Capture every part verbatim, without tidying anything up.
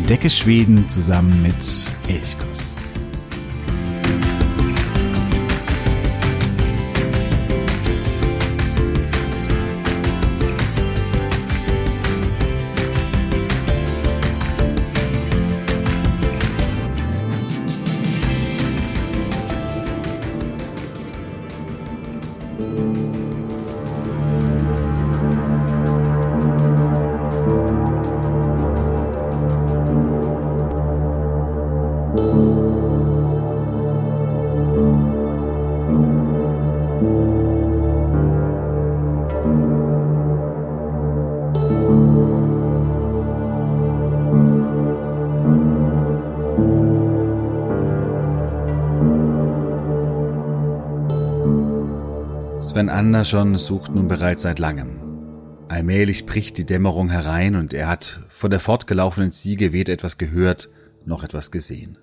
Entdecke Schweden zusammen mit Elchkuss. Sven Andersson sucht nun bereits seit langem. Allmählich bricht die Dämmerung herein und er hat von der fortgelaufenen Ziege weder etwas gehört, noch etwas gesehen.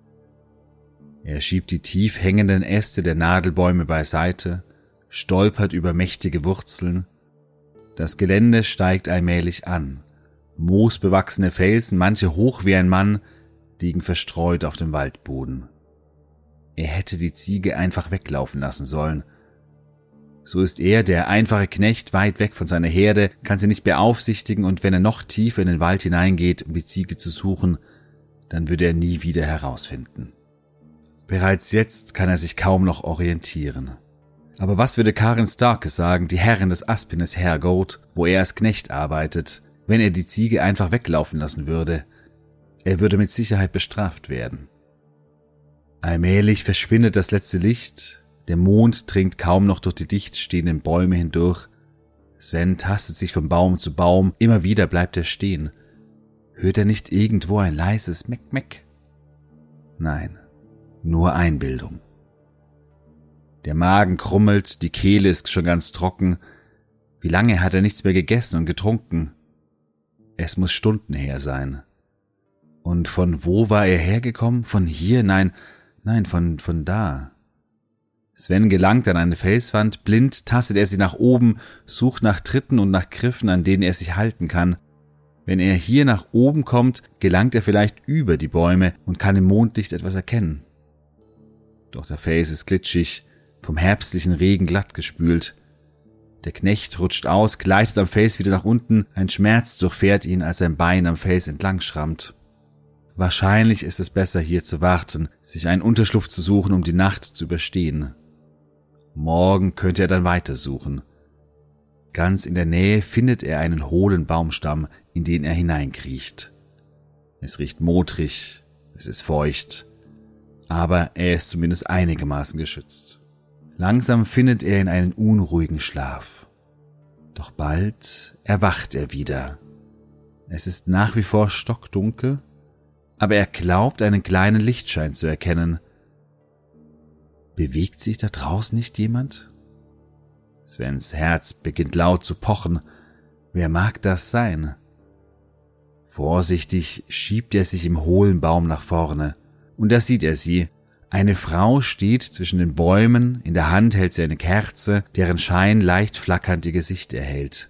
Er schiebt die tief hängenden Äste der Nadelbäume beiseite, stolpert über mächtige Wurzeln. Das Gelände steigt allmählich an. Moosbewachsene Felsen, manche hoch wie ein Mann, liegen verstreut auf dem Waldboden. Er hätte die Ziege einfach weglaufen lassen sollen. So ist er, der einfache Knecht, weit weg von seiner Herde, kann sie nicht beaufsichtigen, und wenn er noch tiefer in den Wald hineingeht, um die Ziege zu suchen, dann würde er nie wieder herausfinden. Bereits jetzt kann er sich kaum noch orientieren. Aber was würde Karin Starke sagen, die Herrin des Aspines Herrgård, wo er als Knecht arbeitet, wenn er die Ziege einfach weglaufen lassen würde? Er würde mit Sicherheit bestraft werden. Allmählich verschwindet das letzte Licht. Der Mond dringt kaum noch durch die dicht stehenden Bäume hindurch. Sven tastet sich von Baum zu Baum, immer wieder bleibt er stehen. Hört er nicht irgendwo ein leises Meck-Meck? Nein, nur Einbildung. Der Magen krummelt, die Kehle ist schon ganz trocken. Wie lange hat er nichts mehr gegessen und getrunken? Es muss Stunden her sein. Und von wo war er hergekommen? Von hier? Nein, nein, von, von da. Sven gelangt an eine Felswand, blind tastet er sie nach oben, sucht nach Tritten und nach Griffen, an denen er sich halten kann. Wenn er hier nach oben kommt, gelangt er vielleicht über die Bäume und kann im Mondlicht etwas erkennen. Doch der Fels ist glitschig, vom herbstlichen Regen glatt gespült. Der Knecht rutscht aus, gleitet am Fels wieder nach unten, ein Schmerz durchfährt ihn, als sein Bein am Fels entlang schrammt. Wahrscheinlich ist es besser, hier zu warten, sich einen Unterschlupf zu suchen, um die Nacht zu überstehen. Morgen könnte er dann weitersuchen. Ganz in der Nähe findet er einen hohlen Baumstamm, in den er hineinkriecht. Es riecht modrig, es ist feucht, aber er ist zumindest einigermaßen geschützt. Langsam findet er in einen unruhigen Schlaf. Doch bald erwacht er wieder. Es ist nach wie vor stockdunkel, aber er glaubt, einen kleinen Lichtschein zu erkennen. Bewegt sich da draußen nicht jemand? Svens Herz beginnt laut zu pochen. Wer mag das sein? Vorsichtig schiebt er sich im hohlen Baum nach vorne. Und da sieht er sie. Eine Frau steht zwischen den Bäumen, in der Hand hält sie eine Kerze, deren Schein leicht flackernd ihr Gesicht erhellt.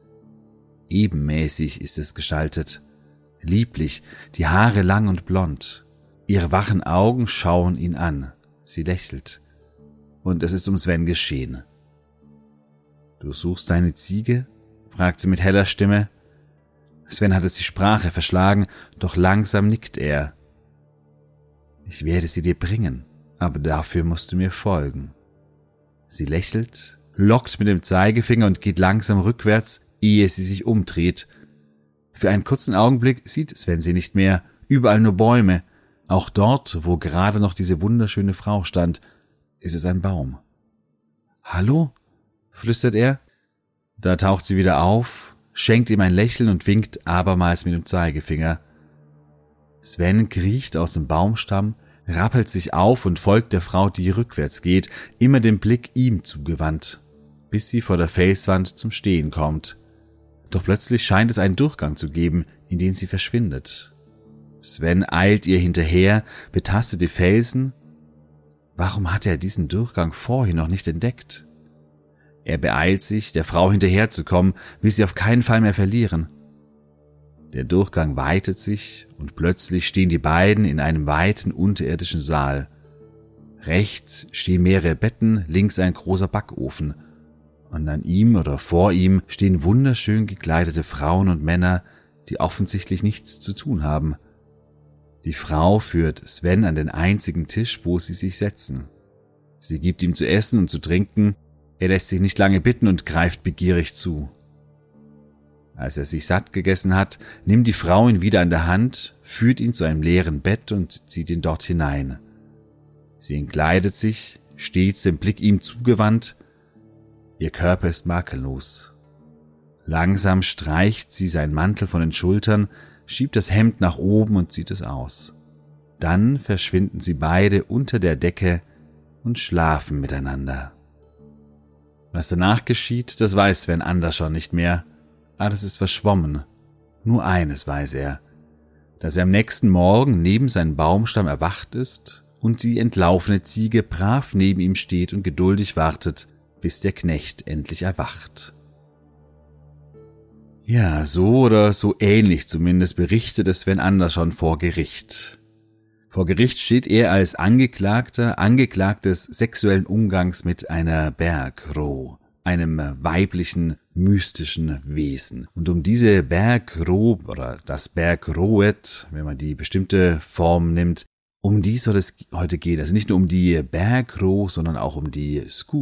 Ebenmäßig ist es gestaltet. Lieblich, die Haare lang und blond. Ihre wachen Augen schauen ihn an. Sie lächelt. Und es ist um Sven geschehen. »Du suchst deine Ziege?« fragt sie mit heller Stimme. Sven hat es die Sprache verschlagen, doch langsam nickt er. »Ich werde sie dir bringen, aber dafür musst du mir folgen.« Sie lächelt, lockt mit dem Zeigefinger und geht langsam rückwärts, ehe sie sich umdreht. Für einen kurzen Augenblick sieht Sven sie nicht mehr, überall nur Bäume. Auch dort, wo gerade noch diese wunderschöne Frau stand, ist es ein Baum. »Hallo?« flüstert er. Da taucht sie wieder auf, schenkt ihm ein Lächeln und winkt abermals mit dem Zeigefinger. Sven kriecht aus dem Baumstamm, rappelt sich auf und folgt der Frau, die rückwärts geht, immer den Blick ihm zugewandt, bis sie vor der Felswand zum Stehen kommt. Doch plötzlich scheint es einen Durchgang zu geben, in den sie verschwindet. Sven eilt ihr hinterher, betastet die Felsen. Warum hatte er diesen Durchgang vorher noch nicht entdeckt? Er beeilt sich, der Frau hinterherzukommen, will sie auf keinen Fall mehr verlieren. Der Durchgang weitet sich und plötzlich stehen die beiden in einem weiten unterirdischen Saal. Rechts stehen mehrere Betten, links ein großer Backofen. Und an ihm oder vor ihm stehen wunderschön gekleidete Frauen und Männer, die offensichtlich nichts zu tun haben. Die Frau führt Sven an den einzigen Tisch, wo sie sich setzen. Sie gibt ihm zu essen und zu trinken. Er lässt sich nicht lange bitten und greift begierig zu. Als er sich satt gegessen hat, nimmt die Frau ihn wieder an der Hand, führt ihn zu einem leeren Bett und zieht ihn dort hinein. Sie entkleidet sich, stets den Blick ihm zugewandt. Ihr Körper ist makellos. Langsam streicht sie seinen Mantel von den Schultern, schiebt das Hemd nach oben und zieht es aus. Dann verschwinden sie beide unter der Decke und schlafen miteinander. Was danach geschieht, das weiß Sven Andersson nicht mehr. Alles ist verschwommen. Nur eines weiß er, dass er am nächsten Morgen neben seinem Baumstamm erwacht ist und die entlaufene Ziege brav neben ihm steht und geduldig wartet, bis der Knecht endlich erwacht. Ja, so oder so ähnlich zumindest berichtete Sven Andersson vor Gericht. Vor Gericht steht er als Angeklagter, Angeklagt des sexuellen Umgangs mit einer Bergro, einem weiblichen, mystischen Wesen. Und um diese Bergro oder das Bergroet, wenn man die bestimmte Form nimmt, um die soll es heute gehen. Also nicht nur um die Bergro, sondern auch um die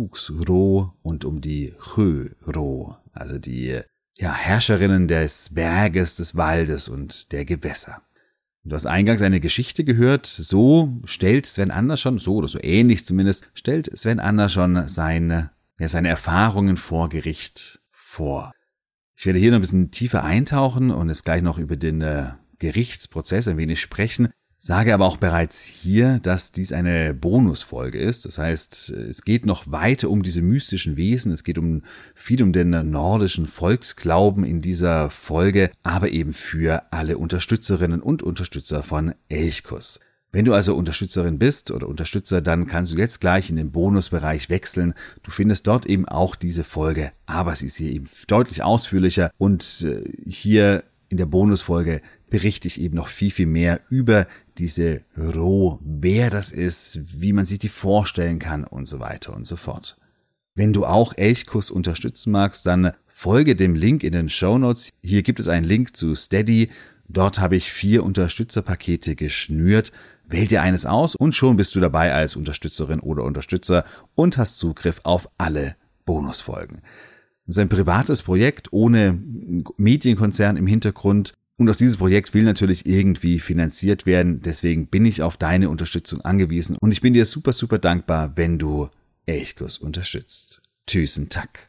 Skogsro und um die Chöro, also die ja, Herrscherinnen des Berges, des Waldes und der Gewässer. Du hast eingangs eine Geschichte gehört, so stellt Sven Andersson, so oder so ähnlich zumindest, stellt Sven Andersson seine, ja, seine Erfahrungen vor Gericht vor. Ich werde hier noch ein bisschen tiefer eintauchen und es gleich noch über den äh, Gerichtsprozess ein wenig sprechen, sage aber auch bereits hier, dass dies eine Bonusfolge ist. Das heißt, es geht noch weiter um diese mystischen Wesen, es geht um viel um den nordischen Volksglauben in dieser Folge, aber eben für alle Unterstützerinnen und Unterstützer von Elchkuss. Wenn du also Unterstützerin bist oder Unterstützer, dann kannst du jetzt gleich in den Bonusbereich wechseln. Du findest dort eben auch diese Folge, aber sie ist hier eben deutlich ausführlicher und hier in der Bonusfolge berichte ich eben noch viel, viel mehr über diese Ro, wer das ist, wie man sich die vorstellen kann und so weiter und so fort. Wenn du auch Elchkuss unterstützen magst, dann folge dem Link in den Shownotes. Hier gibt es einen Link zu Steady. Dort habe ich vier Unterstützerpakete geschnürt. Wähl dir eines aus und schon bist du dabei als Unterstützerin oder Unterstützer und hast Zugriff auf alle Bonusfolgen. Das ist ein privates Projekt ohne Medienkonzern im Hintergrund. Und auch dieses Projekt will natürlich irgendwie finanziert werden. Deswegen bin ich auf deine Unterstützung angewiesen. Und ich bin dir super, super dankbar, wenn du Elchkuss unterstützt. Tschüssen, Tack.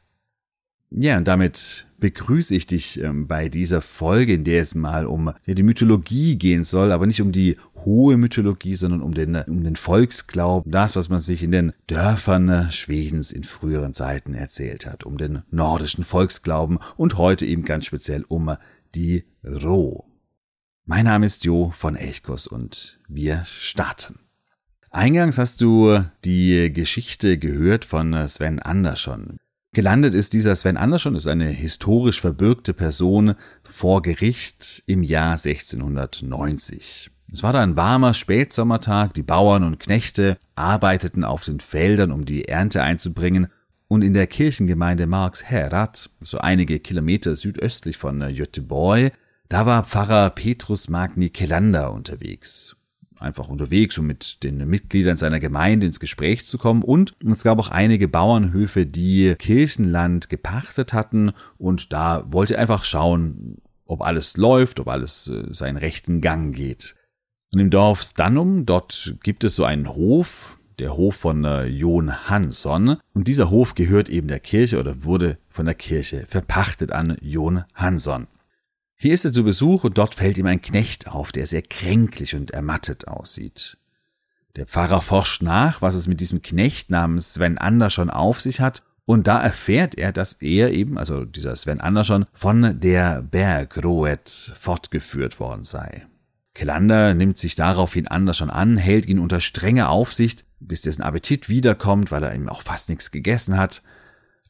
Ja, und damit begrüße ich dich ähm, bei dieser Folge, in der es mal um ja, die Mythologie gehen soll, aber nicht um die hohe Mythologie, sondern um den, um den Volksglauben, das, was man sich in den Dörfern äh, Schwedens in früheren Zeiten erzählt hat, um den nordischen Volksglauben und heute eben ganz speziell um die Ro. Mein Name ist Jo von Elchkuss und wir starten. Eingangs hast du die Geschichte gehört von Sven Andersson. Gelandet ist dieser Sven Andersson, ist eine historisch verbürgte Person vor Gericht im Jahr sechzehnhundertneunzig. Es war da ein warmer Spätsommertag, die Bauern und Knechte arbeiteten auf den Feldern, um die Ernte einzubringen, und in der Kirchengemeinde Marksherad, so einige Kilometer südöstlich von Göteborg, da war Pfarrer Petrus Magni Kelander unterwegs. Einfach unterwegs, um mit den Mitgliedern seiner Gemeinde ins Gespräch zu kommen. Und es gab auch einige Bauernhöfe, die Kirchenland gepachtet hatten. Und da wollte er einfach schauen, ob alles läuft, ob alles äh, seinen rechten Gang geht. Und im Dorf Stannum, dort gibt es so einen Hof, der Hof von äh, Jon Hansson. Und dieser Hof gehört eben der Kirche oder wurde von der Kirche verpachtet an Jon Hansson. Hier ist er zu Besuch und dort fällt ihm ein Knecht auf, der sehr kränklich und ermattet aussieht. Der Pfarrer forscht nach, was es mit diesem Knecht namens Sven Andersson auf sich hat, und da erfährt er, dass er eben, also dieser Sven Andersson, von der Bergroet fortgeführt worden sei. Kelander nimmt sich daraufhin Andersson an, hält ihn unter strenger Aufsicht, bis dessen Appetit wiederkommt, weil er ihm auch fast nichts gegessen hat.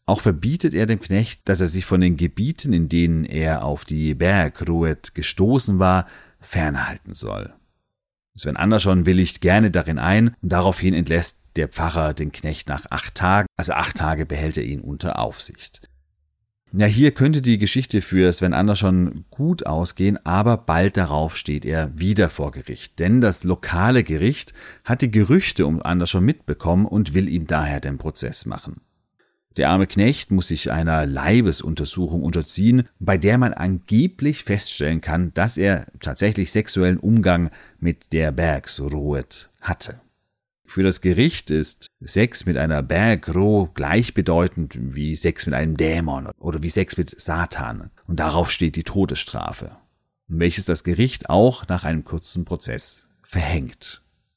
Auch verbietet er dem Knecht, dass er sich von den Gebieten, in denen er auf die Bergruet gestoßen war, fernhalten soll. Sven Andersson willigt gerne darin ein und daraufhin entlässt der Pfarrer den Knecht nach acht Tagen, also acht Tage behält er ihn unter Aufsicht. Ja, hier könnte die Geschichte für Sven Andersson gut ausgehen, aber bald darauf steht er wieder vor Gericht, denn das lokale Gericht hat die Gerüchte um Andersson mitbekommen und will ihm daher den Prozess machen. Der arme Knecht muss sich einer Leibesuntersuchung unterziehen, bei der man angeblich feststellen kann, dass er tatsächlich sexuellen Umgang mit der Bergsruet hatte. Für das Gericht ist Sex mit einer Bergro gleichbedeutend wie Sex mit einem Dämon oder wie Sex mit Satan. Und darauf steht die Todesstrafe, welches das Gericht auch nach einem kurzen Prozess verhängt.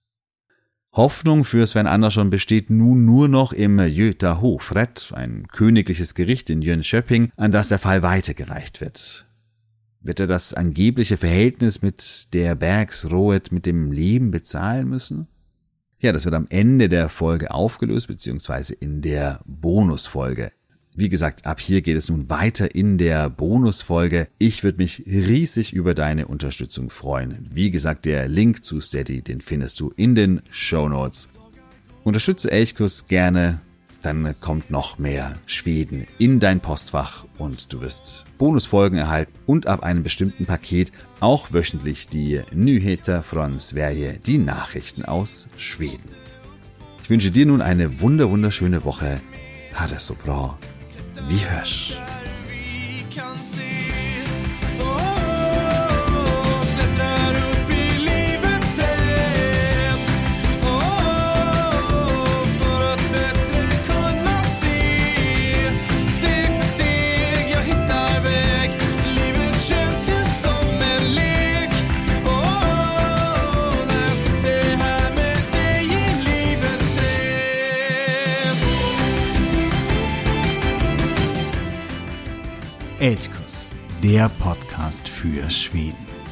Hoffnung für Sven Andersson besteht nun nur noch im Göta hovrätt, ein königliches Gericht in Jönköping, an das der Fall weitergereicht wird. Wird er das angebliche Verhältnis mit der Bergsruet mit dem Leben bezahlen müssen? Ja, das wird am Ende der Folge aufgelöst, beziehungsweise in der Bonusfolge. Wie gesagt, ab hier geht es nun weiter in der Bonusfolge. Ich würde mich riesig über deine Unterstützung freuen. Wie gesagt, der Link zu Steady, den findest du in den Shownotes. Unterstütze Elchkuss gerne, dann kommt noch mehr Schweden in dein Postfach und du wirst Bonusfolgen erhalten und ab einem bestimmten Paket auch wöchentlich die Nyheter från Sverige, die Nachrichten aus Schweden. Ich wünsche dir nun eine wunder wunderschöne Woche. Ha det så bra. Vi hörs. Elchkuss, der Podcast für Schweden.